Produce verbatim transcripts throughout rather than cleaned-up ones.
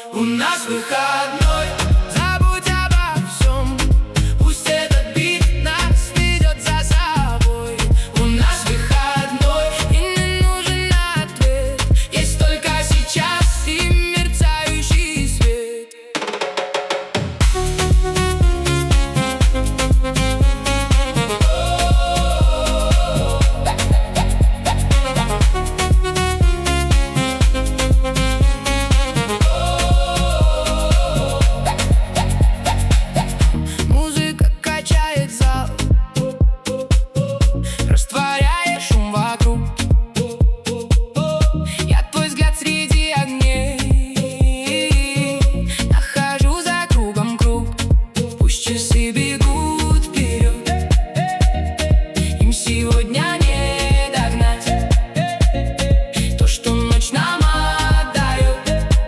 У нас выходной, забудь обо всем. Пусть этот бит нас ведет за собой. У нас выходной, и не нужен ответ. Есть только сейчас и мерцающий свет. Растворяя шум вокруг, я твой взгляд среди огней. Нахожу за кругом круг. Пусть часы бегут вперед, им сегодня не догнать то, что ночь нам отдает,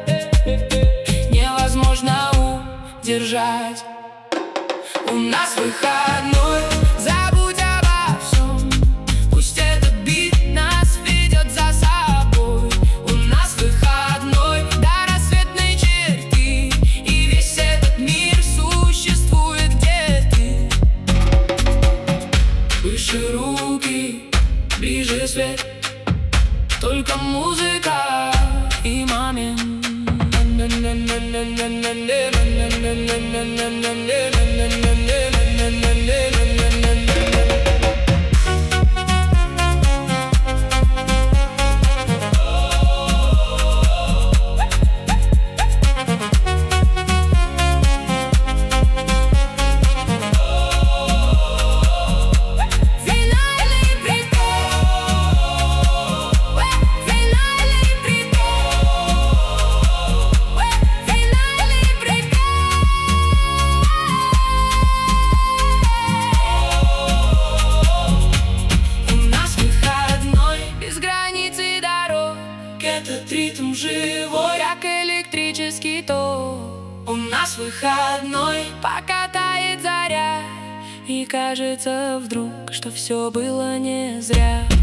невозможно удержать. У нас выходной, забудь обо всем. Пусть этот бит нас ведет за собой. У нас выходной до рассветной черты, и весь этот мир существует, где ты. Выше руки, ближе свет, только музыка и момент. Этот ритм живой, как электрический ток. У нас выходной, пока тает заря, и кажется вдруг, что все было не зря.